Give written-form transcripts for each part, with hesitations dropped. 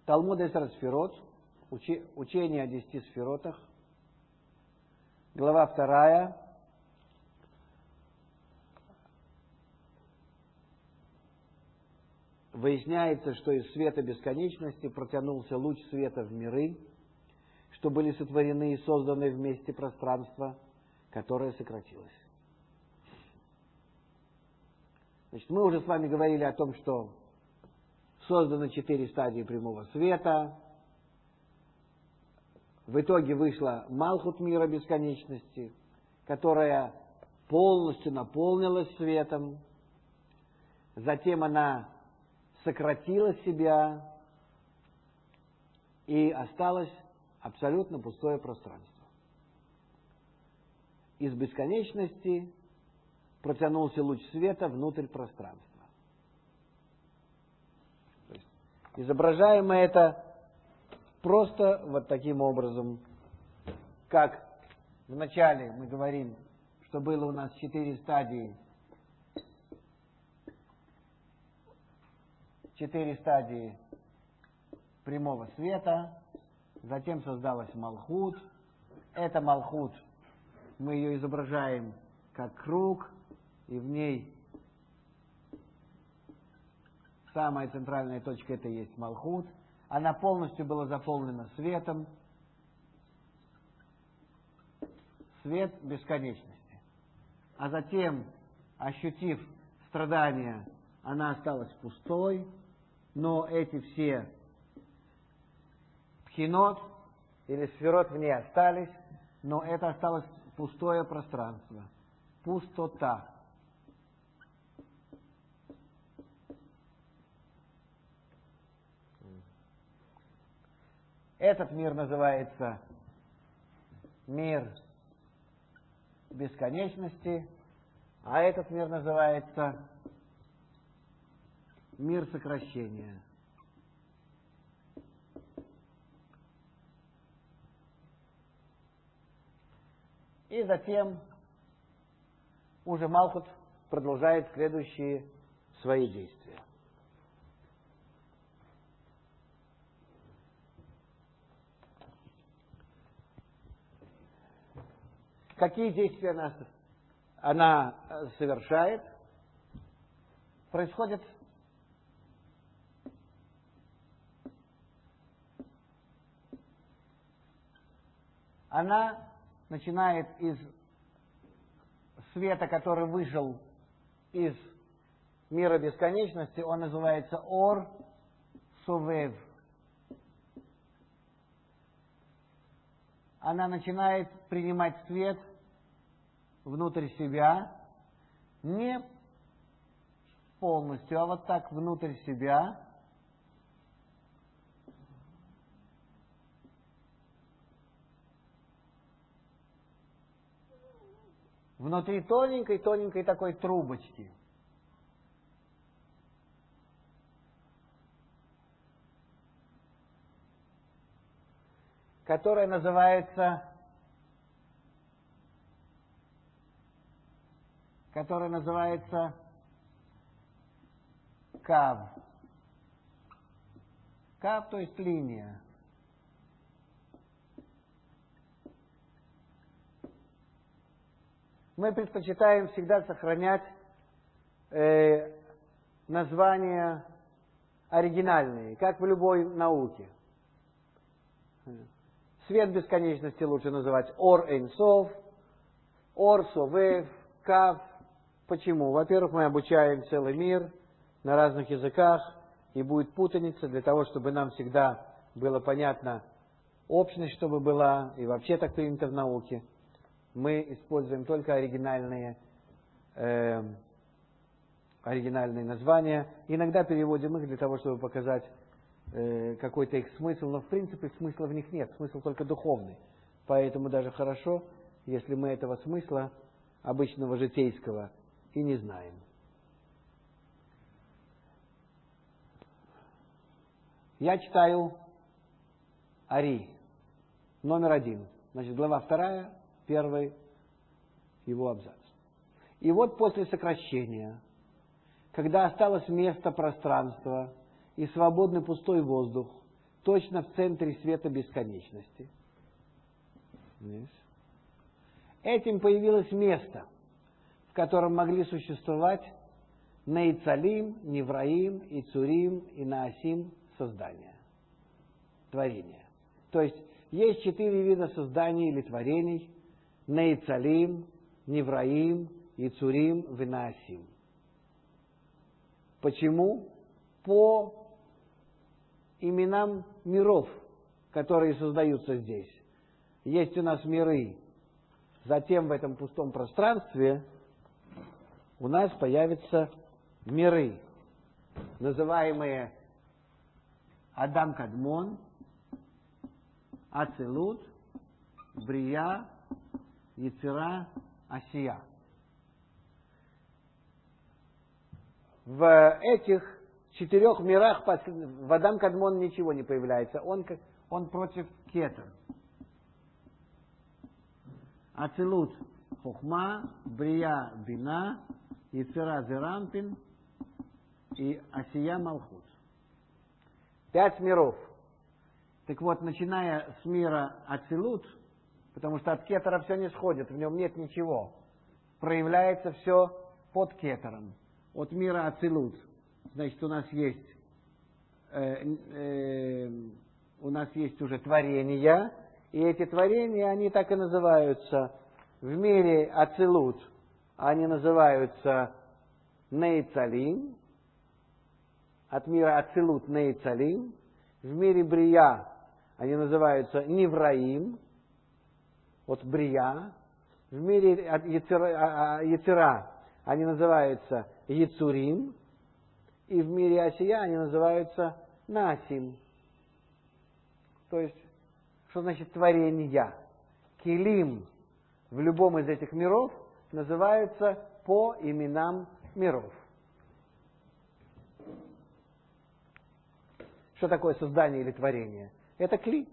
Талмуд Эсер Сферот, учение о 10 сферотах, глава 2. Выясняется, что из света бесконечности протянулся луч света в миры, что были сотворены и созданы вместе пространства, которое сократилось. Значит, мы уже с вами говорили о том, что созданы 4 стадии прямого света. В итоге вышла Малхут мира бесконечности, которая полностью наполнилась светом. Затем она сократила себя, и осталось абсолютно пустое пространство. Из бесконечности протянулся луч света внутрь пространства. То есть, изображаем мы это просто вот таким образом, как вначале мы говорим, что было у нас 4 стадии. 4 стадии прямого света, затем создалась Малхут. Эта Малхут, мы ее изображаем как круг, и в ней самая центральная точка — это и есть Малхут. Она полностью была заполнена светом, свет бесконечности. А затем, ощутив страдания, она осталась пустой, но эти все пхинот или сферот в ней остались, но это осталось пустое пространство, пустота. Этот мир называется мир бесконечности, а этот мир называется мир сокращения. И затем уже Малхут продолжает следующие свои действия. Какие действия она совершает? Происходит она начинает из света, который вышел из мира бесконечности, он называется Ор Совев. Она начинает принимать свет внутрь себя, не полностью, а вот так внутрь себя. Внутри тоненькой такой трубочки. Которая называется Кав. Кав, то есть линия. Мы предпочитаем всегда сохранять названия оригинальные, как в любой науке. Свет бесконечности лучше называть Ор Эйн Сов, Ор Совев, Кав. Почему? Во-первых, мы обучаем целый мир на разных языках, и будет путаница. Для того, чтобы нам всегда было понятно общность, чтобы была, и вообще так принято в науке, мы используем только оригинальные названия. Иногда переводим их для того, чтобы показать какой-то их смысл, но в принципе смысла в них нет, смысл только духовный. Поэтому даже хорошо, если мы этого смысла, обычного житейского, и не знаем. Я читаю Ари, номер 1. Значит, глава 2, первый его абзац. И вот после сокращения, когда осталось место пространства и свободный пустой воздух, точно в центре света бесконечности. Этим появилось место, в котором могли существовать Нейцалим, Невраим, Ицурим и Наасим создания, творения. То есть 4 вида созданий или творений: Нейцалим, Невраим, Ицурим, Наасим. Почему? По именам миров, которые создаются здесь. Есть у нас миры. Затем в этом пустом пространстве у нас появятся миры, называемые Адам Кадмон, Ацилут, Брия, Яцера, Асия. В этих 4 мирах в Адам Кадмон ничего не появляется. Он против Кетер. Ацилут – Хохма, Брия – Бина, Яцера – Зерампин и Асия – Малхут. 5 миров. Так вот, начиная с мира Ацилут, потому что от Кетера все не сходит, в нем нет ничего, проявляется все под Кетером. От мира Ацилут, значит, у нас есть уже творения, и эти творения, они так и называются. В мире Ацилут они называются Нейцалим, от мира Ацилут Нейцалим. В мире Брия они называются Невраим, от Брия. В мире Яцера они называются Яцурим. И в мире Асия они называются Насим. То есть, что значит творения? Килим в любом из этих миров называются по именам миров. Что такое создание или творение? Это кли.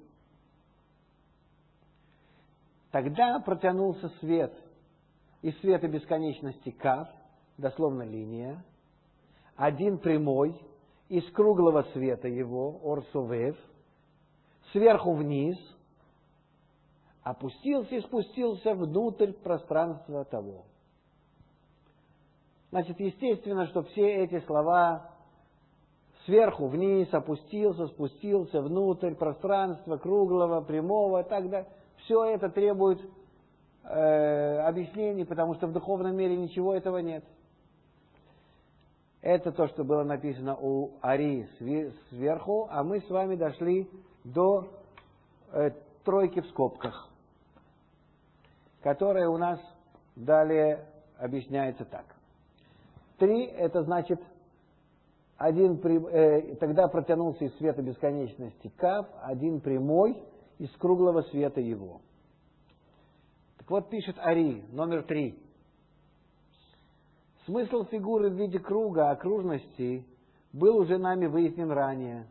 Тогда протянулся свет из света бесконечности Кав, дословно линия, один прямой, из круглого света его, Орсовев, сверху вниз, опустился и спустился внутрь пространства того. Значит, естественно, что все эти слова сверху вниз, опустился, спустился внутрь пространства круглого, прямого, так далее, все это требует объяснений, потому что в духовном мире ничего этого нет. Это то, что было написано у Ари сверху, а мы с вами дошли до тройки в скобках, которая у нас далее объясняется так. 3 это значит тогда протянулся из света бесконечности Кав, один прямой из круглого света его. Так вот пишет Ари, номер 3. Смысл фигуры в виде круга, окружности, был уже нами выяснен ранее,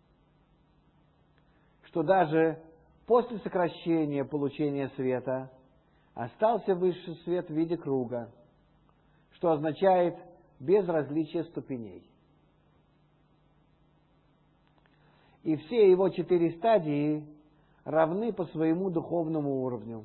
что даже после сокращения получения света остался высший свет в виде круга, что означает без различия ступеней. И все его 4 стадии равны по своему духовному уровню.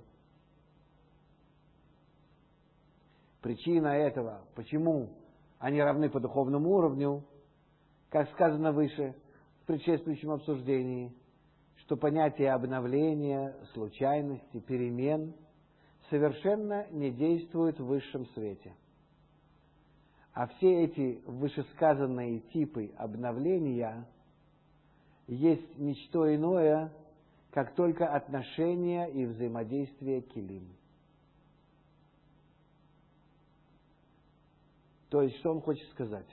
Причина этого, почему они равны по духовному уровню, как сказано выше в предшествующем обсуждении, что понятие обновления, случайности, перемен совершенно не действует в высшем свете. А все эти вышесказанные типы обновления есть ничто иное, как только отношения и взаимодействие килим. То есть, что он хочет сказать?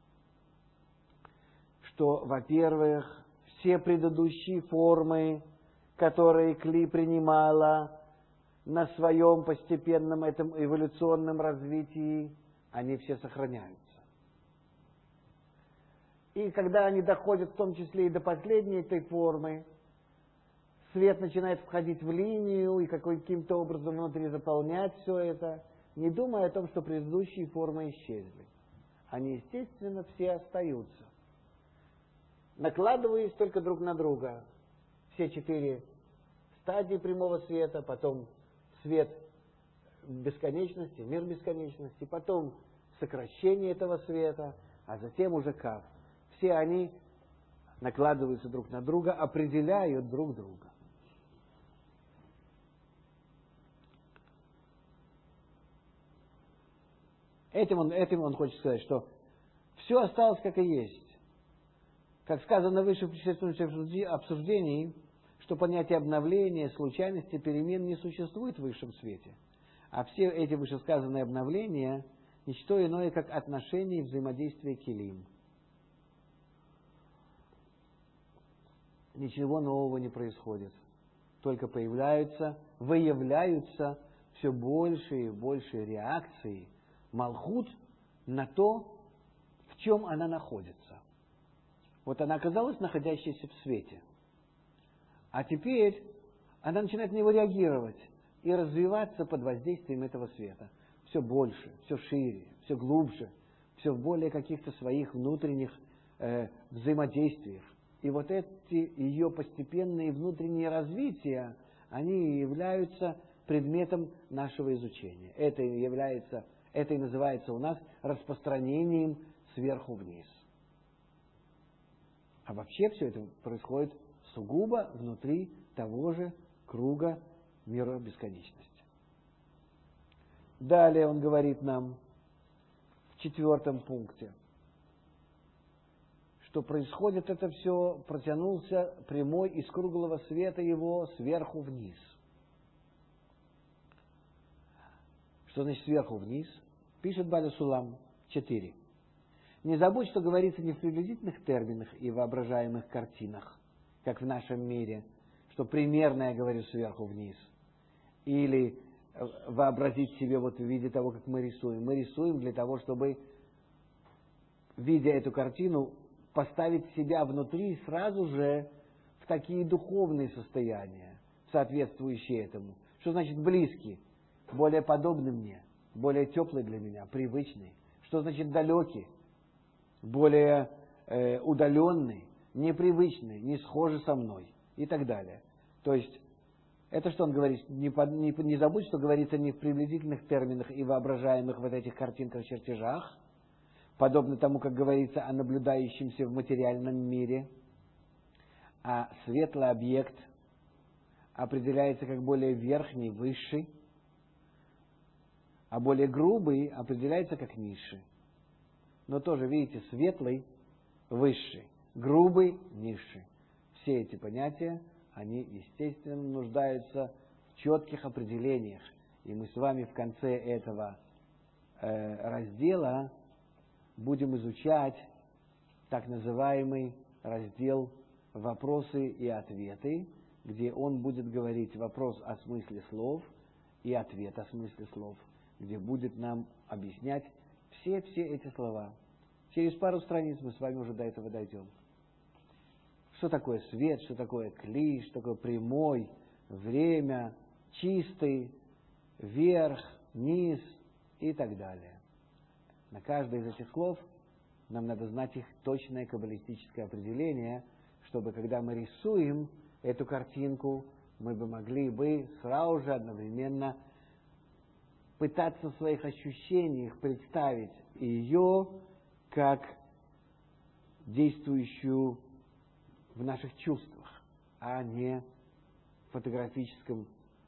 Что, во-первых, все предыдущие формы, которые кли принимала на своем постепенном этом эволюционном развитии, они все сохраняются. И когда они доходят в том числе и до последней этой формы, свет начинает входить в линию и каким-то образом внутри заполнять все это, не думая о том, что предыдущие формы исчезли. Они, естественно, все остаются. накладываясь только друг на друга. Все 4 стадии прямого света, потом свет бесконечности, мир бесконечности, потом сокращение этого света, а затем уже кав. Все они накладываются друг на друга, определяют друг друга. Этим он хочет сказать, что все осталось как и есть. Как сказано выше в предшествующем обсуждении, что понятие обновления, случайности, перемен не существует в высшем свете. А все эти вышесказанные обновления – ничто иное, как отношение и взаимодействие келим. Ничего нового не происходит. Только выявляются все больше и больше реакции Малхут на то, в чем она находится. Вот она оказалась находящейся в свете. А теперь она начинает на него реагировать и развиваться под воздействием этого света. Все больше, все шире, все глубже, все в более каких-то своих внутренних взаимодействиях. И вот эти ее постепенные внутренние развития, они являются предметом нашего изучения. Это и называется у нас распространением сверху вниз. А вообще все это происходит сугубо внутри того же круга мира бесконечности. Далее он говорит нам в 4 пункте, что происходит это все, протянулся прямой из круглого света его сверху вниз. Что значит сверху вниз? Пишет Баля Сулам 4. Не забудь, что говорится не в приблизительных терминах и воображаемых картинах, как в нашем мире, что примерно я говорю сверху вниз. Или вообразить себе вот в виде того, как мы рисуем. Мы рисуем для того, чтобы, видя эту картину, поставить себя внутри сразу же в такие духовные состояния, соответствующие этому. Что значит близкий? Более подобный мне, более теплый для меня, привычный. Что значит далекий? Более удаленный, непривычный, не схожий со мной и так далее. То есть, это что он говорит? Не забудь, что говорится не в приблизительных терминах и воображаемых вот этих картинках, чертежах, подобно тому, как говорится о наблюдающемся в материальном мире, а светлый объект определяется как более верхний, высший, а более грубый определяется как низший. Но тоже, видите, светлый, высший, грубый, низший. Все эти понятия, они, естественно, нуждаются в четких определениях. И мы с вами в конце этого раздела будем изучать так называемый раздел «Вопросы и ответы», где он будет говорить вопрос о смысле слов и ответ о смысле слов, где будет нам объяснять все эти слова. Через пару страниц мы с вами уже до этого дойдем. Что такое свет, что такое кли, что такое прямой, время, чистый, верх, низ и так далее. На каждое из этих слов нам надо знать их точное каббалистическое определение, чтобы когда мы рисуем эту картинку, мы бы могли бы сразу же одновременно пытаться в своих ощущениях представить ее как действующую в наших чувствах, а не в фотографической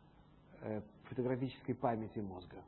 памяти мозга.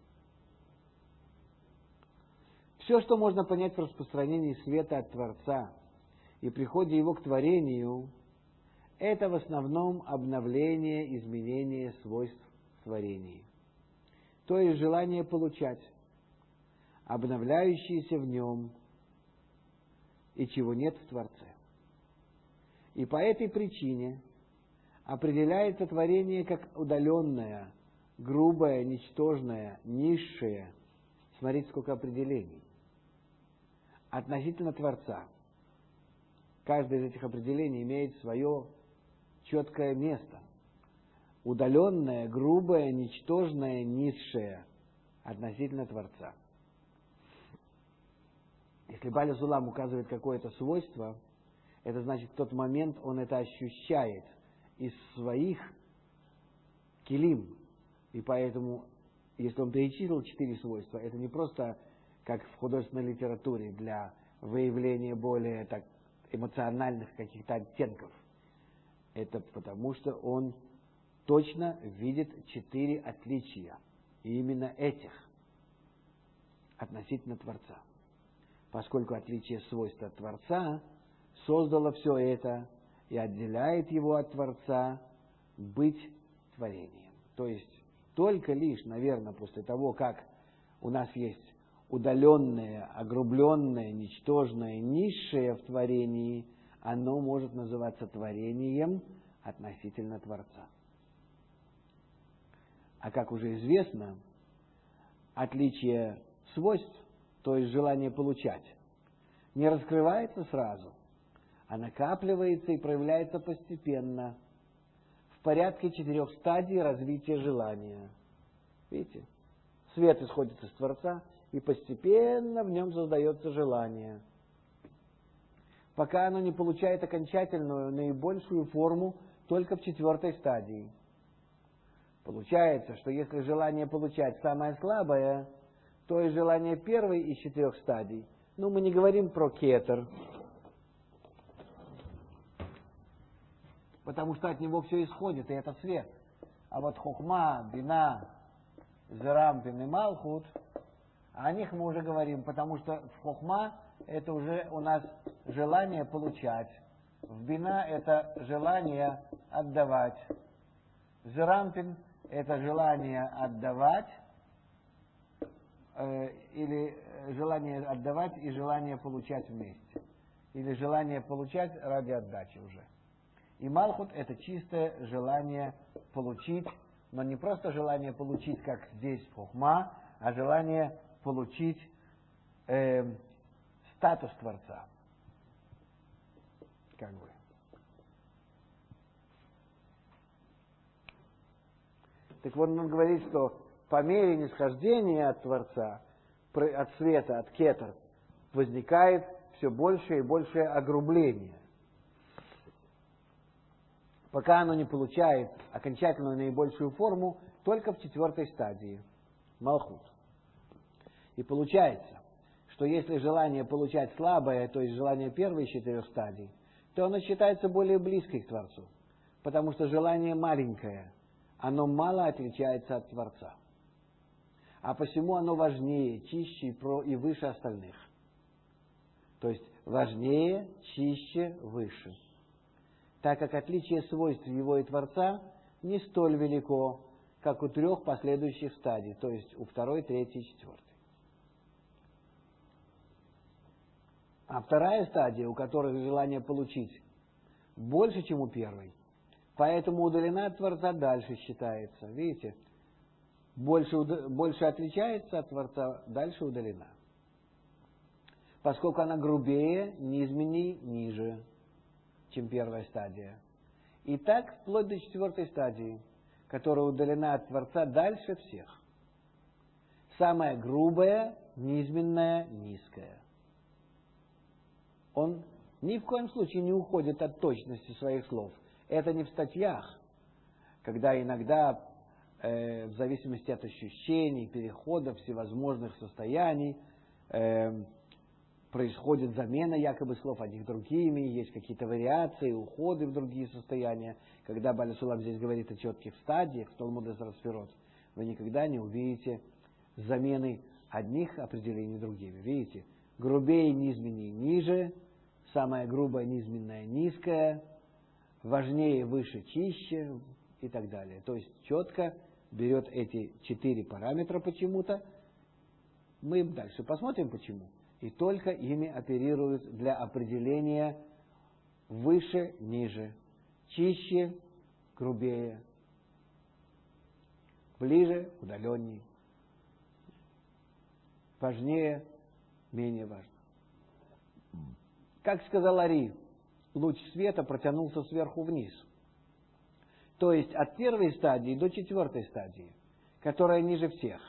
Все, что можно понять в распространении света от Творца и приходе его к творению, это в основном обновление, изменение свойств в творении. То есть желание получать, обновляющееся в нем, и чего нет в Творце. И по этой причине определяется творение как удаленное, грубое, ничтожное, низшее. Смотрите, сколько определений. Относительно Творца. Каждое из этих определений имеет свое четкое место. Удаленное, грубое, ничтожное, низшее относительно Творца. Если Баля Сулам указывает какое-то свойство, это значит, в тот момент он это ощущает из своих килим. И поэтому, если он перечислил 4 свойства, это не просто как в художественной литературе для выявления более так, эмоциональных каких-то оттенков. Это потому, что он точно видит 4 отличия. И именно этих относительно Творца. Поскольку отличие свойств от Творца создало все это и отделяет его от Творца быть творением. То есть только лишь, наверное, после того, как у нас есть удаленное, огрубленное, ничтожное, низшее в творении, оно может называться творением относительно Творца. А как уже известно, отличие свойств, то есть желание получать, не раскрывается сразу, а накапливается и проявляется постепенно, в порядке 4 стадий развития желания. Видите? Свет исходит из Творца, и постепенно в нем создается желание, пока оно не получает окончательную, наибольшую форму только в 4 стадии. Получается, что если желание получать самое слабое, то и желание первой из 4 стадий, мы не говорим про кетер, потому что от него все исходит, и это свет. А вот хохма, бина, зерампин и малхут, о них мы уже говорим, потому что в хохма это уже у нас желание получать, в бина это желание отдавать, зерампин это желание отдавать, или желание отдавать и желание получать вместе, или желание получать ради отдачи уже. И малхут это чистое желание получить, но не просто желание получить, как здесь в хохма, а желание получить статус Творца. Как бы. Так вот, он говорит, что по мере нисхождения от Творца, от света, от кетер, возникает все большее и большее огрубление. Пока оно не получает окончательную наибольшую форму только в 4 стадии, малхут. И получается, что если желание получать слабое, то есть желание первой из 4 стадий, то оно считается более близкой к Творцу, потому что желание маленькое, оно мало отличается от Творца. А посему оно важнее, чище и выше остальных. То есть важнее, чище, выше. Так как отличие свойств его и Творца не столь велико, как у 3 последующих стадий, то есть у 2, 3 и 4. А 2 стадия, у которой желание получить больше, чем у 1, поэтому удалена от Творца дальше считается. Видите? Больше отличается от Творца, дальше удалена. Поскольку она грубее, низменней, ниже, чем 1 стадия. И так вплоть до 4 стадии, которая удалена от Творца дальше всех. Самая грубая, низменная, низкая. Он ни в коем случае не уходит от точности своих слов. Это не в статьях, когда иногда, в зависимости от ощущений, переходов, всевозможных состояний, происходит замена якобы слов одних другими, есть какие-то вариации, уходы в другие состояния. Когда Бааль Сулам здесь говорит о четких стадиях, в Талмуд Эзра Сферот, вы никогда не увидите замены одних определений другими. Видите? Грубее, низменнее, ниже, самое грубое, низменное, низкое, важнее, выше, чище и так далее. То есть четко берет эти 4 параметра почему-то, мы дальше посмотрим почему, и только ими оперируют для определения выше, ниже, чище, грубее, ближе, удаленнее, важнее, менее важно. Как сказал Ари, луч света протянулся сверху вниз. То есть от 1 стадии до 4 стадии, которая ниже всех.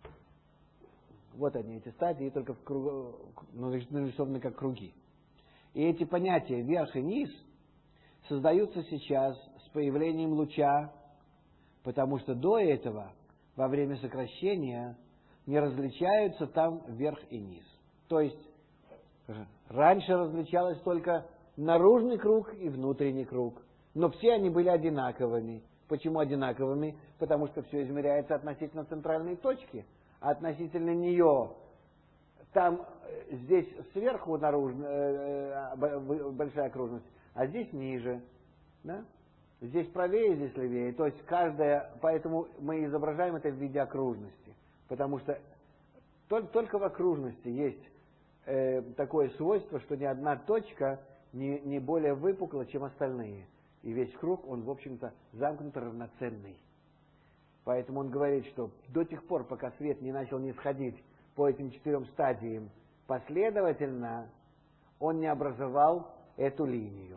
Вот они, эти стадии, только нарисованы как круги. И эти понятия верх и низ создаются сейчас с появлением луча, потому что до этого, во время сокращения, не различаются там верх и низ. То есть раньше различалось только наружный круг и внутренний круг, но все они были одинаковыми. Почему одинаковыми? Потому что все измеряется относительно центральной точки, а относительно нее там, здесь сверху большая окружность, а здесь ниже. Да? Здесь правее, здесь левее. То есть поэтому мы изображаем это в виде окружности. Потому что только в окружности есть такое свойство, что ни одна точка не более выпукла, чем остальные. И весь круг, он, в общем-то, замкнут равноценный. Поэтому он говорит, что до тех пор, пока свет не начал нисходить по этим 4 стадиям последовательно, он не образовал эту линию.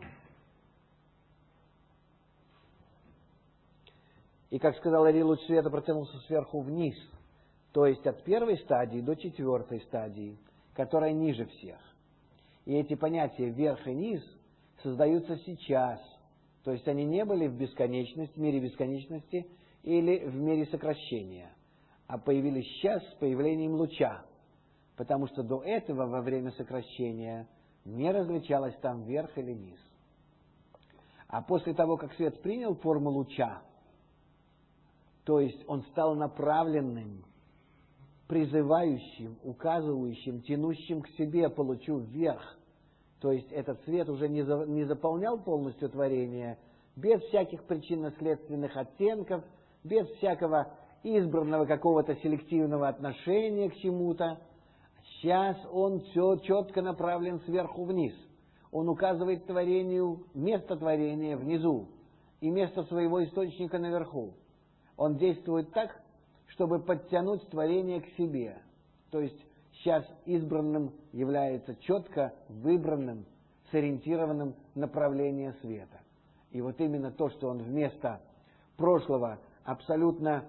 И, как сказал Ари, луч света протянулся сверху вниз, то есть от 1 стадии до 4 стадии, которая ниже всех. И эти понятия верх и низ создаются сейчас, то есть они не были в бесконечности, в мире бесконечности или в мире сокращения, а появились сейчас с появлением луча, потому что до этого, во время сокращения, не различалось там верх или низ. А после того, как свет принял форму луча, то есть он стал направленным, призывающим, указывающим, тянущим к себе по лучу вверх, то есть этот свет уже не заполнял полностью творение, без всяких причинно-следственных оттенков, без всякого избранного какого-то селективного отношения к чему-то. Сейчас он все четко направлен сверху вниз. Он указывает творению место творения внизу и место своего источника наверху. Он действует так, чтобы подтянуть творение к себе. То есть сейчас избранным является четко выбранным, сориентированным направление света. И вот именно то, что он вместо прошлого абсолютно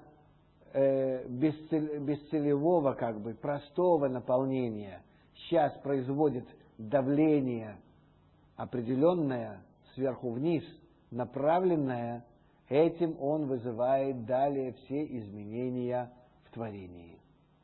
бесцелевого, простого наполнения, сейчас производит давление определенное сверху вниз, направленное, этим он вызывает далее все изменения в творении.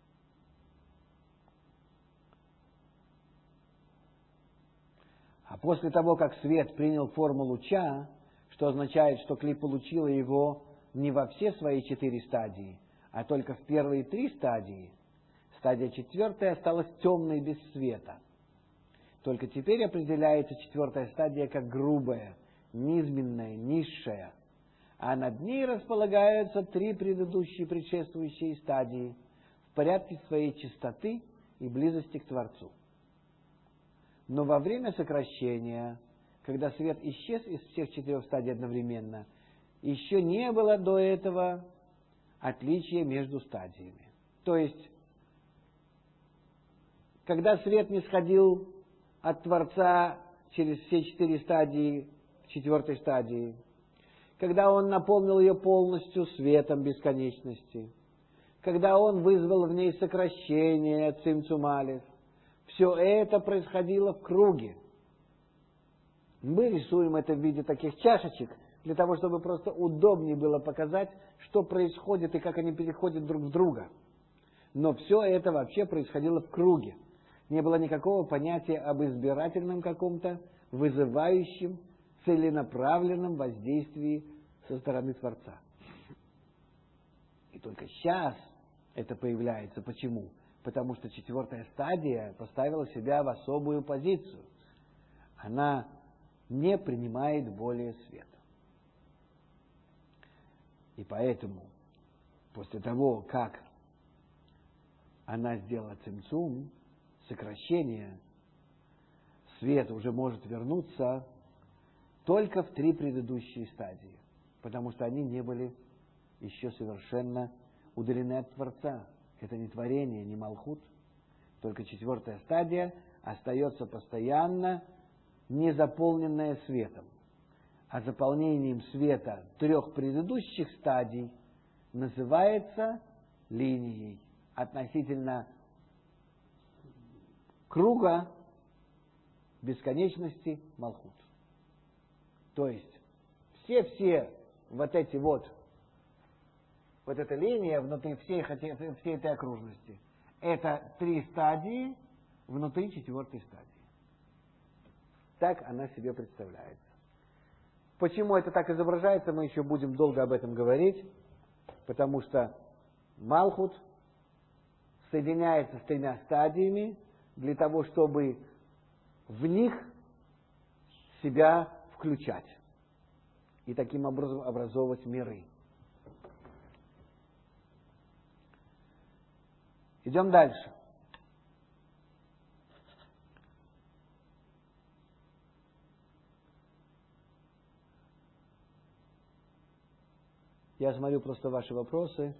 А после того, как свет принял форму луча, что означает, что Кли получила его не во все свои 4 стадии, а только в первые 3 стадии, стадия 4 осталась темной без света. Только теперь определяется 4 стадия как грубая, низменная, низшая, а над ней располагаются 3 предыдущие предшествующие стадии в порядке своей чистоты и близости к Творцу. Но во время сокращения, когда свет исчез из всех 4 стадий одновременно, еще не было до этого отличия между стадиями. То есть, когда свет не сходил от Творца через все 4 стадии в 4 стадии, когда он наполнил ее полностью светом бесконечности, когда он вызвал в ней сокращение цимцум алеф, все это происходило в круге. Мы рисуем это в виде таких чашечек, для того, чтобы просто удобнее было показать, что происходит и как они переходят друг в друга. Но все это вообще происходило в круге. Не было никакого понятия об избирательном каком-то, вызывающем, целенаправленном воздействии со стороны Творца. И только сейчас это появляется. Почему? Потому что 4 стадия поставила себя в особую позицию. Она не принимает более света. И поэтому, после того, как она сделала цимцум, сокращение, свет уже может вернуться только в 3 предыдущие стадии, потому что они не были еще совершенно удалены от Творца. Это не творение, не малхут. Только 4 стадия остается постоянно не заполненная светом. А заполнением света 3 предыдущих стадий называется линией относительно круга бесконечности Малхут. То есть все вот эти вот эта линия внутри всей этой окружности, это 3 стадии внутри 4-й стадии. Так она себе представляется. Почему это так изображается, мы еще будем долго об этом говорить, потому что Малхут соединяется с 3 стадиями для того, чтобы в них себя включать и таким образом образовывать миры. Идем дальше. Я смотрю просто ваши вопросы.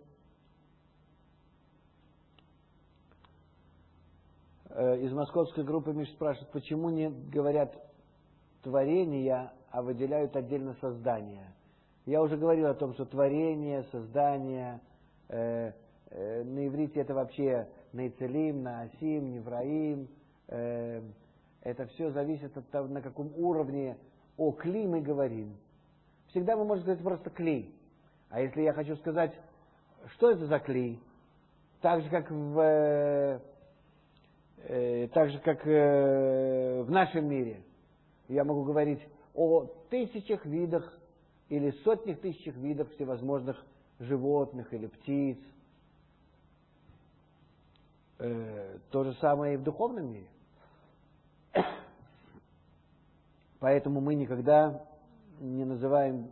Из московской группы Миша спрашивает, почему не говорят творение, а выделяют отдельно создание. Я уже говорил о том, что творение, создание, на иврите это вообще Нейцелим, Наасим, Невраим. Это все зависит от того, на каком уровне о кли мы говорим. Всегда мы можем сказать просто кли. А если я хочу сказать, что это за кли, так же как в нашем мире, я могу говорить о тысячах видах или сотнях тысячах видов всевозможных животных или птиц. То же самое и в духовном мире. Поэтому мы никогда не называем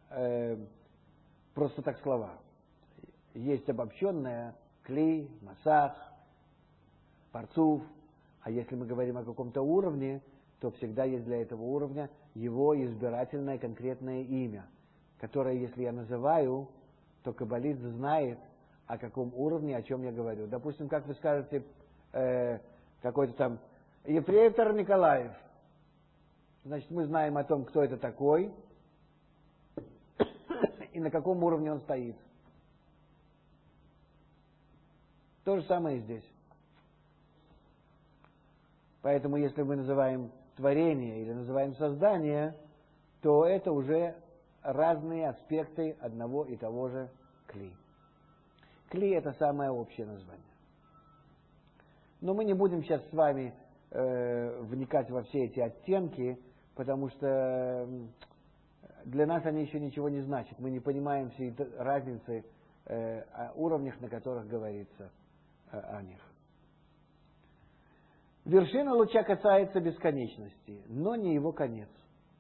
просто так слова. Есть обобщенное кли, масах, парцуф. А если мы говорим о каком-то уровне, то всегда есть для этого уровня его избирательное конкретное имя, которое, если я называю, то каббалист знает, о каком уровне, о чем я говорю. Допустим, как вы скажете, какой-то там ефрейтор Николаев. Значит, мы знаем о том, кто это такой и на каком уровне он стоит. То же самое и здесь. Поэтому, если мы называем творение или называем создание, то это уже разные аспекты одного и того же кли. Кли – это самое общее название. Но мы не будем сейчас с вами вникать во все эти оттенки, потому что для нас они еще ничего не значат. Мы не понимаем всей разницы о уровнях, на которых говорится о них. Вершина луча касается бесконечности, но не его конец.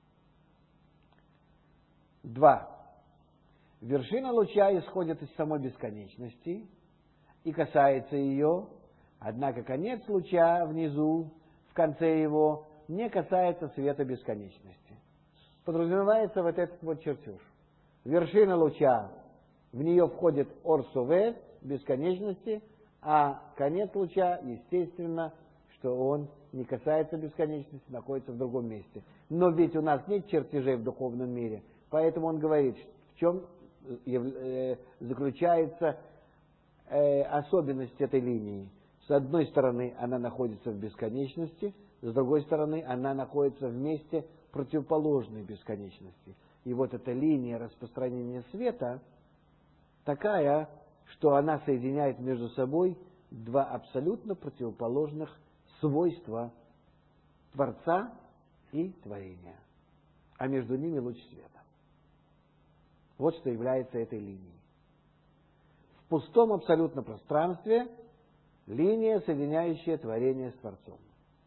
2. Вершина луча исходит из самой бесконечности и касается ее, однако конец луча внизу, в конце его, не касается света бесконечности. Подразумевается вот этот вот чертеж. Вершина луча, в нее входит ор-совев, бесконечности, а конец луча, естественно, что он не касается бесконечности, находится в другом месте. Но ведь у нас нет чертежей в духовном мире, поэтому он говорит, в чем заключается особенность этой линии. С одной стороны, она находится в бесконечности, с другой стороны, она находится в месте противоположной бесконечности. И вот эта линия распространения света такая, что она соединяет между собой 2 абсолютно противоположных свойства Творца и творения. А между ними луч света. Вот что является этой линией. В пустом абсолютно пространстве линия, соединяющая творение с Творцом.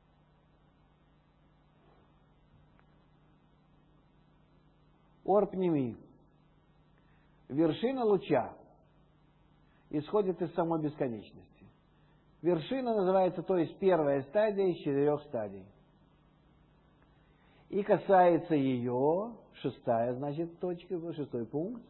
Ор-пними. Вершина луча исходит из самой бесконечности. Вершина называется, то есть первая стадия из 4 стадий. И касается ее, 6-я, значит, точка, 6-й пункт.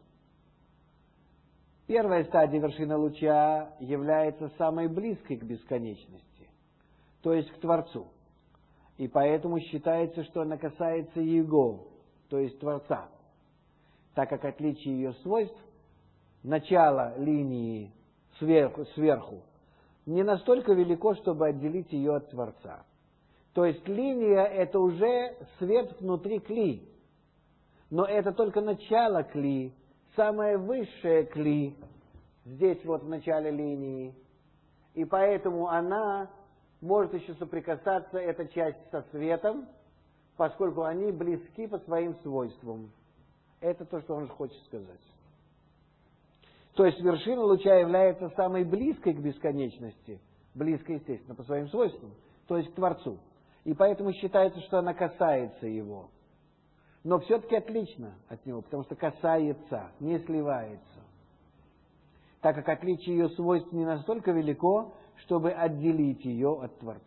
Первая стадия вершины луча является самой близкой к бесконечности, то есть к Творцу. И поэтому считается, что она касается Его, то есть Творца. Так как отличие ее свойств, начало линии сверху, не настолько велико, чтобы отделить ее от Творца. То есть линия – это уже свет внутри кли. Но это только начало кли, самое высшее кли, здесь вот в начале линии. И поэтому она может еще соприкасаться, эта часть, со светом, поскольку они близки по своим свойствам. Это то, что он хочет сказать. То есть вершина луча является самой близкой к бесконечности, близкой, естественно, по своим свойствам, то есть к Творцу. И поэтому считается, что она касается его. Но все-таки отлично от него, потому что касается, не сливается. Так как отличие ее свойств не настолько велико, чтобы отделить ее от Творца.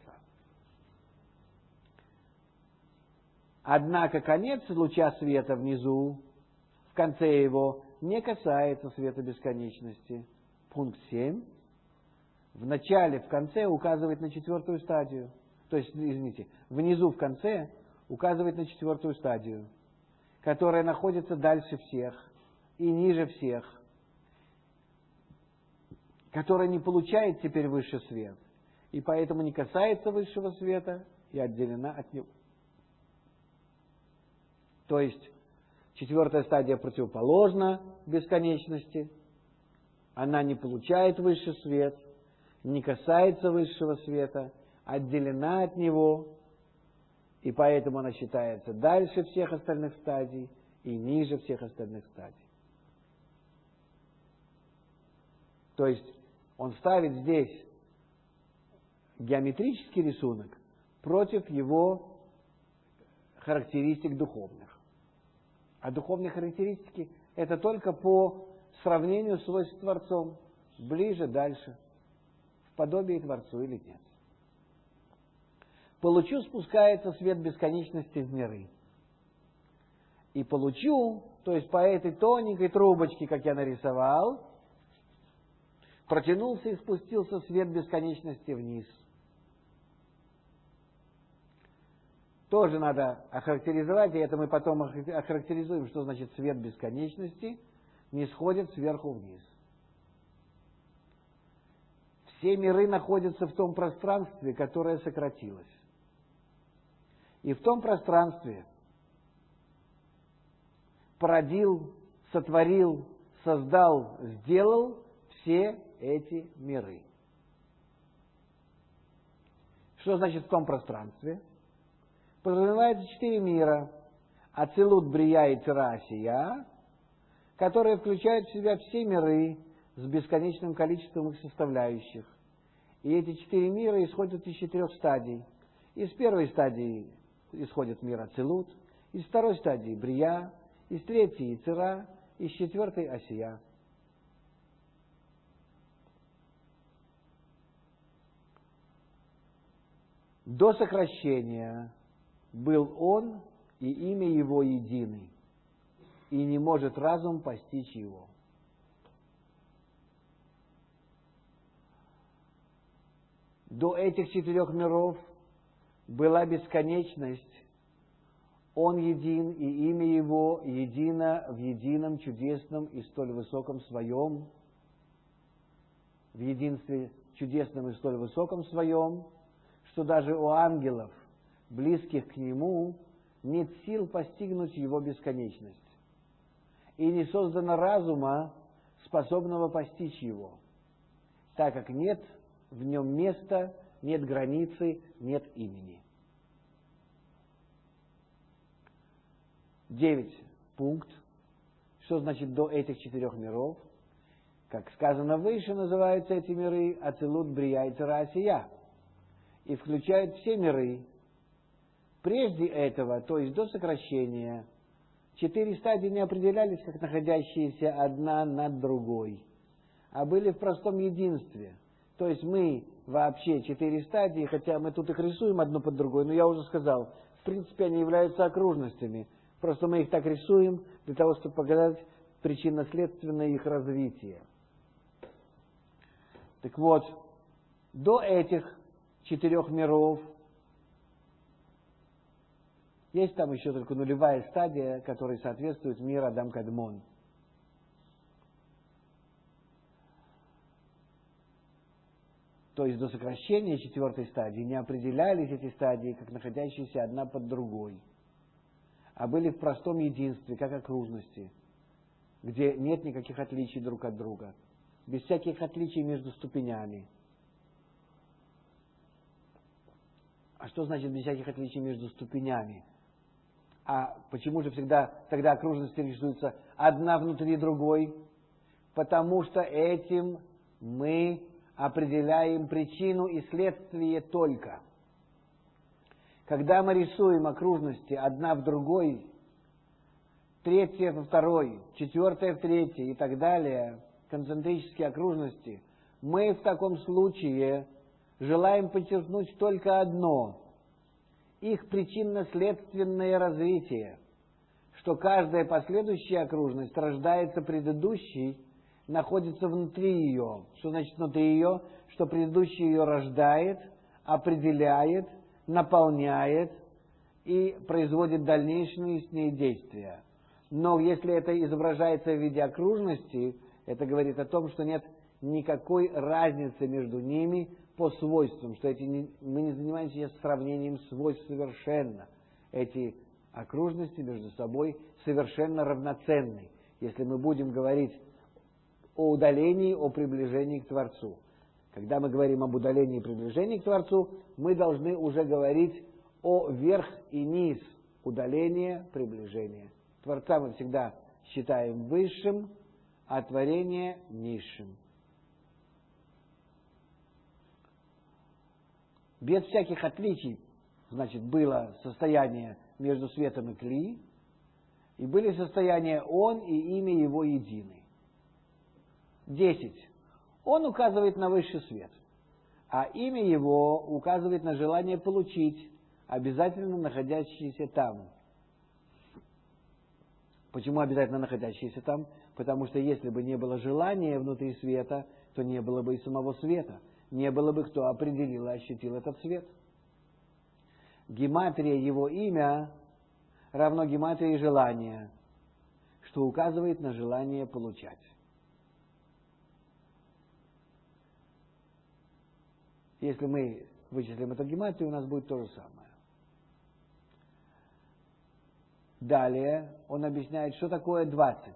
Однако конец луча света внизу, в конце его, не касается света бесконечности. Пункт 7. В начале, в конце указывает на 4-ю стадию. То есть, извините, внизу, в конце указывает на 4-ю стадию, которая находится дальше всех и ниже всех, которая не получает теперь высший свет, и поэтому не касается высшего света и отделена от него. То есть, 4-я стадия противоположна бесконечности, она не получает высший свет, не касается высшего света, отделена от него, и поэтому она считается дальше всех остальных стадий и ниже всех остальных стадий. То есть, он ставит здесь геометрический рисунок против его характеристик духовных. А духовные характеристики – это только по сравнению свойств с Творцом. Ближе, дальше. В подобие Творцу или нет. По лучу спускается свет бесконечности в миры. И по лучу, то есть по этой тоненькой трубочке, как я нарисовал, протянулся и спустился свет бесконечности вниз. Тоже надо охарактеризовать, и это мы потом охарактеризуем, что значит свет бесконечности не сходит сверху вниз. Все миры находятся в том пространстве, которое сократилось. И в том пространстве породил, сотворил, создал, сделал все эти миры. Что значит в том пространстве? Подразумевается 4 мира. Ацилут, Брия и Цира, которые включают в себя все миры с бесконечным количеством их составляющих. И эти 4 мира исходят из 4 стадий. Из первой стадии исходит мир Ацилут, из второй стадии Брия, из третьей Цира, из 4-й Асия. До сокращения был он, и имя его единый, и не может разум постичь его. До этих 4 миров была бесконечность, он един, и имя его едино в едином чудесном и столь высоком своем, в единстве чудесном и столь высоком своем, что даже у ангелов, близких к нему, нет сил постигнуть его бесконечность. И не создано разума, способного постичь его, так как нет в нем места, нет границы, нет имени. 9. Пункт. Что значит до этих 4 миров? Как сказано выше, называются эти миры Ацилут, Брия и Цира, Асия, и включают все миры. Прежде этого, то есть до сокращения, 4 стадии не определялись как находящиеся одна над другой, а были в простом единстве. То есть мы вообще 4 стадии, хотя мы тут их рисуем одну под другой, но я уже сказал, в принципе они являются окружностями. Просто мы их так рисуем для того, чтобы показать причинно-следственное их развитие. Так вот, до этих 4 миров есть там еще только нулевая стадия, которой соответствует мир Адам Кадмон. то есть до сокращения четвертой стадии, не определялись эти стадии как находящиеся одна под другой, а были в простом единстве, как окружности, где нет никаких отличий друг от друга, без всяких отличий между ступенями. А что значит без всяких отличий между ступенями? А почему же всегда тогда окружности рисуются одна внутри другой? Потому что этим мы определяем причину и следствие только. Когда мы рисуем окружности одна в другой, третья во второй, четвертая в третьей и так далее, концентрические окружности, мы в таком случае желаем подчеркнуть только одно – их причинно-следственное развитие, что каждая последующая окружность рождается предыдущей, находится внутри ее. Что значит внутри ее? Что предыдущая ее рождает, определяет, наполняет и производит дальнейшие с ней действия. Но если это изображается в виде окружности, это говорит о том, что нет никакой разницы между ними по свойствам, что мы не занимаемся сейчас сравнением свойств совершенно. Эти окружности между собой совершенно равноценны, если мы будем говорить о удалении, о приближении к Творцу. Когда мы говорим об удалении и приближении к Творцу, мы должны уже говорить о верх и низ, удаление, приближение. Творца мы всегда считаем высшим, а творение низшим. Без всяких отличий, значит, было состояние между светом и кли, и были состояния он и имя его едины. 10. Он указывает на высший свет, а имя его указывает на желание получить, обязательно находящееся там. Почему обязательно находящееся там? Потому что если бы не было желания внутри света, то не было бы и самого света. Не было бы, кто определил и ощутил этот свет. Гематрия его имя равно гематрии желания, что указывает на желание получать. Если мы вычислим эту гематрию, у нас будет то же самое. Далее он объясняет, что такое 20.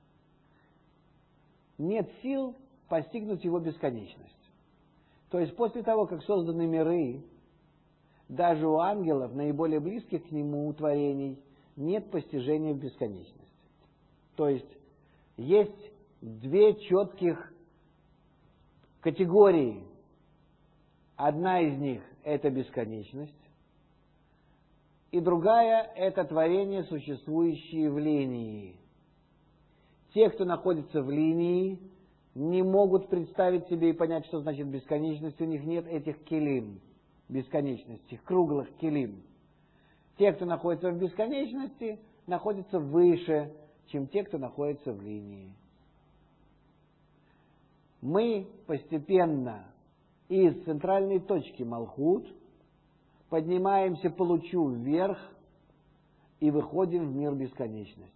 Нет сил постигнуть его бесконечность. То есть после того, как созданы миры, даже у ангелов, наиболее близких к нему творений, нет постижения в бесконечности. То есть есть две четких категории. Одна из них – это бесконечность, и другая – это творения, существующие в линии. Те, кто находится в линии, не могут представить себе и понять, что значит бесконечность. У них нет этих килим, бесконечности, круглых килим. Те, кто находится в бесконечности, находятся выше, чем те, кто находится в линии. Мы постепенно из центральной точки Малхут поднимаемся по лучу вверх и выходим в мир бесконечности.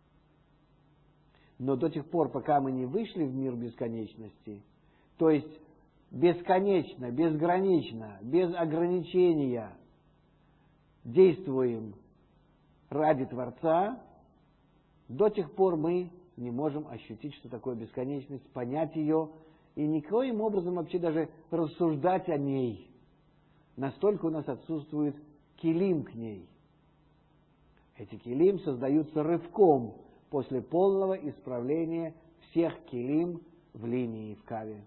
Но до тех пор, пока мы не вышли в мир бесконечности, то есть бесконечно, безгранично, без ограничения действуем ради Творца, до тех пор мы не можем ощутить, что такое бесконечность, понять ее и никоим образом вообще даже рассуждать о ней. Настолько у нас отсутствует килим к ней. Эти килим создаются рывком после полного исправления всех килим в линии, в каве.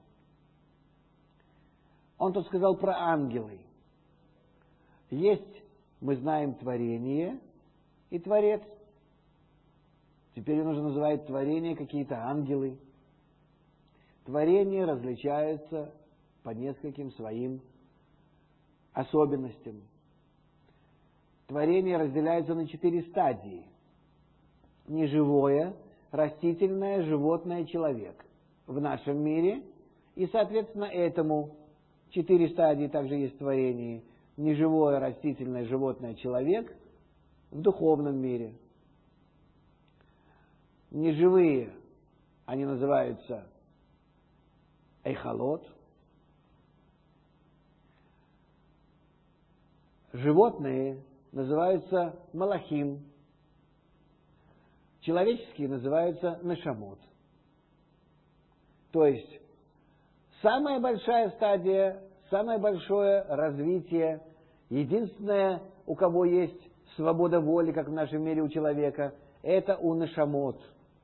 Он тут сказал про ангелы. Есть, мы знаем, творение и Творец. Теперь он уже называет творение какие-то ангелы. Творения различаются по нескольким своим особенностям. Творение разделяется на 4 стадии. Неживое, растительное, животное, человек. В нашем мире, и, соответственно, этому 4 стадии также есть в творении. Неживое, растительное, животное, человек в духовном мире. Животные называются малахим, человеческие называются нешамот. То есть самая большая стадия, самое большое развитие, единственное, у кого есть свобода воли, как в нашем мире у человека, это у нешамот.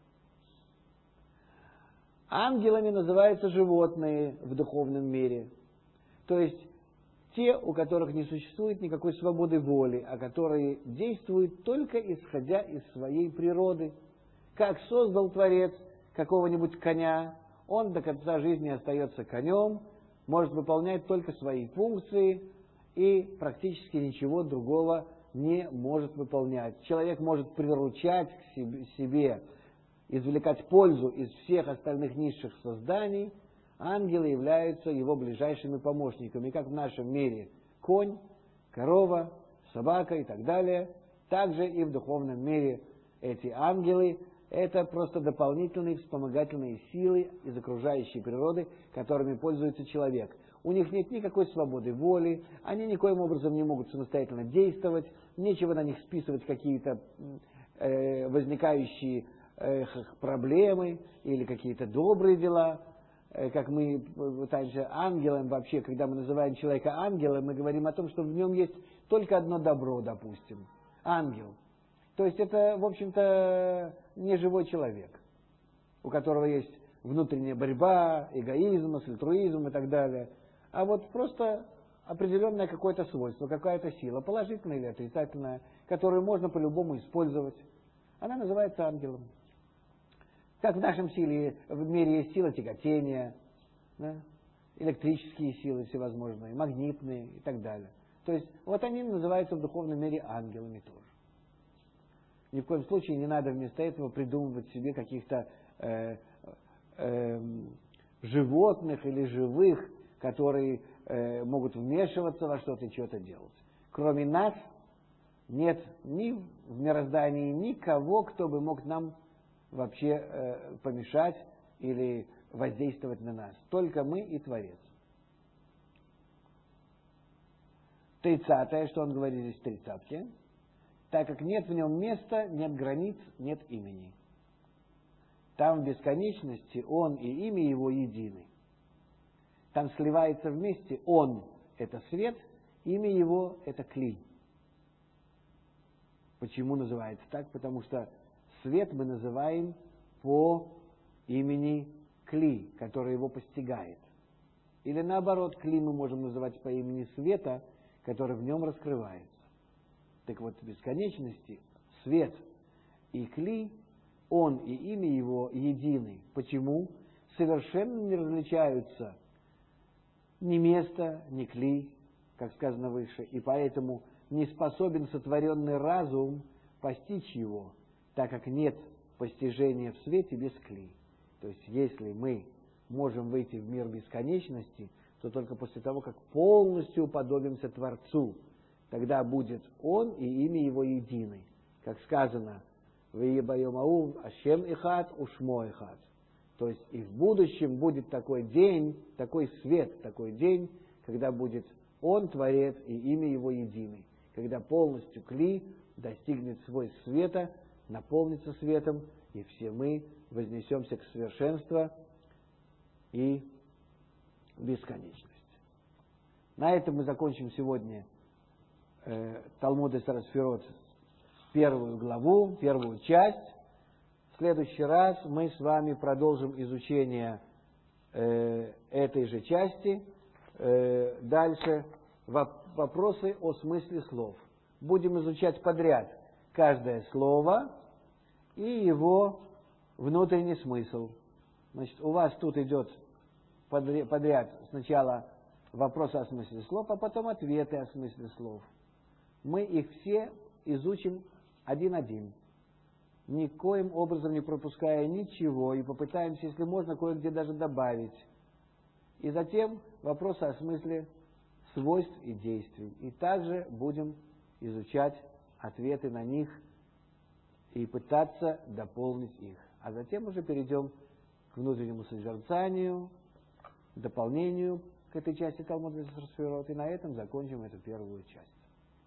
Ангелами называются животные в духовном мире. То есть те, у которых не существует никакой свободы воли, а которые действуют только исходя из своей природы. Как создал Творец какого-нибудь коня, он до конца жизни остается конем, может выполнять только свои функции и практически ничего другого не может выполнять. Человек может приручать к себе, извлекать пользу из всех остальных низших созданий. Ангелы являются его ближайшими помощниками. Как в нашем мире конь, корова, собака и так далее, также и в духовном мире эти ангелы – это просто дополнительные вспомогательные силы из окружающей природы, которыми пользуется человек. У них нет никакой свободы воли, они никоим образом не могут самостоятельно действовать, нечего на них списывать какие-то возникающие проблемы или какие-то добрые дела. Как мы пытаемся ангелом вообще, когда мы называем человека ангелом, мы говорим о том, что в нем есть только одно добро, допустим. Ангел. То есть это, в общем-то, не живой человек, у которого есть внутренняя борьба, эгоизм, альтруизм и так далее. А вот просто определенное какое-то свойство, какая-то сила, положительная или отрицательная, которую можно по-любому использовать. Она называется ангелом. Как в нашем мире есть сила тяготения, да? Электрические силы всевозможные, магнитные и так далее. То есть вот они называются в духовном мире ангелами тоже. Ни в коем случае не надо вместо этого придумывать себе каких-то животных или живых, которые могут вмешиваться во что-то и что-то делать. Кроме нас нет ни в мироздании никого, кто бы мог нам вообще помешать или воздействовать на нас. Только мы и Творец. 30-е, что он говорит здесь в 30-ке. Так как нет в нем места, нет границ, нет имени. Там в бесконечности он и имя его едины. Там сливается вместе он – это свет, имя его – это кли. Почему называется так? Потому что свет мы называем по имени Кли, который его постигает. Или наоборот, Кли мы можем называть по имени света, который в нем раскрывается. Так вот, в бесконечности свет и Кли, он и имя его едины. Почему? Совершенно не различаются ни место, ни Кли, как сказано выше, и поэтому не способен сотворенный разум постичь его, так как нет постижения в свете без Кли. То есть, если мы можем выйти в мир бесконечности, то только после того, как полностью уподобимся Творцу, тогда будет Он и имя Его едины. Как сказано, «Вие байом ау Ашем ихат, ушмо ихат». То есть, и в будущем будет такой день, такой свет, такой день, когда будет Он, Творец, и имя Его едины. Когда полностью Кли достигнет свой света, наполнится светом, и все мы вознесемся к совершенству и бесконечности. На этом мы закончим сегодня Талмуд эсер сферот, первую главу, первую часть. В следующий раз мы с вами продолжим изучение этой же части. Дальше вопросы о смысле слов. Будем изучать подряд каждое слово и его внутренний смысл. Значит, у вас тут идет подряд сначала вопросы о смысле слов, а потом ответы о смысле слов. Мы их все изучим один-один, никоим образом не пропуская ничего, и попытаемся, если можно, кое-где даже добавить. И затем вопросы о смысле свойств и действий. И также будем изучать ответы на них и пытаться дополнить их. А затем уже перейдем к внутреннему созерцанию, дополнению к этой части Талмуда эсер сферот, и на этом закончим эту первую часть.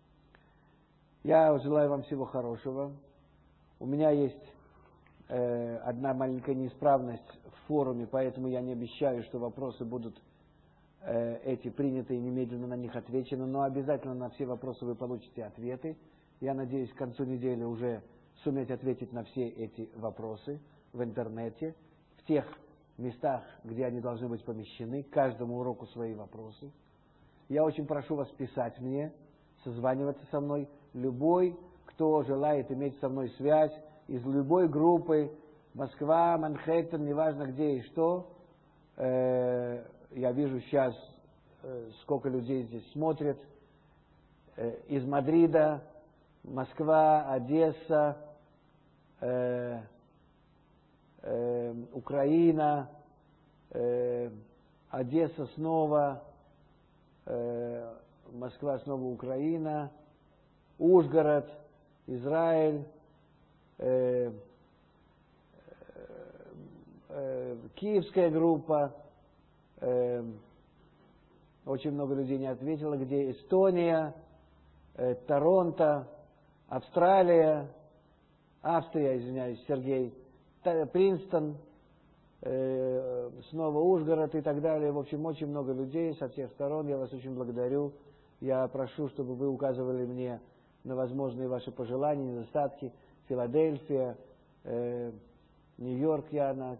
Я желаю вам всего хорошего. У меня есть одна маленькая неисправность в форуме, поэтому я не обещаю, что вопросы будут эти приняты и немедленно на них отвечено, но обязательно на все вопросы вы получите ответы. Я надеюсь, к концу недели уже суметь ответить на все эти вопросы в интернете, в тех местах, где они должны быть помещены, к каждому уроку свои вопросы. Я очень прошу вас писать мне, созваниваться со мной. Любой, кто желает иметь со мной связь, из любой группы, Москва, Манхэттен, неважно где и что. Я вижу сейчас, сколько людей здесь смотрят. Из Мадрида, Москва, Одесса, Украина, Одесса снова, Москва снова Украина, Ужгород, Израиль, киевская группа, очень много людей не ответило, где Эстония, Торонто, Австралия, Австрия, извиняюсь, Сергей, Принстон, снова Ужгород и так далее. В общем, очень много людей со всех сторон. Я вас очень благодарю. Я прошу, чтобы вы указывали мне на возможные ваши пожелания, недостатки. Филадельфия, Нью-Йорк, Яна,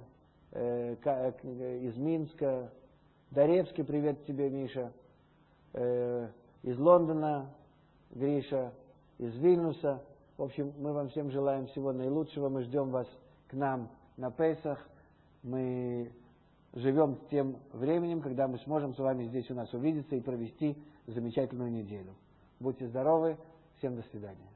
из Минска, Даревский, привет тебе, Миша, из Лондона, Гриша, из Вильнюса. В общем, мы вам всем желаем всего наилучшего. Мы ждем вас к нам на Песах. Мы живем тем временем, когда мы сможем с вами здесь у нас увидеться и провести замечательную неделю. Будьте здоровы. Всем до свидания.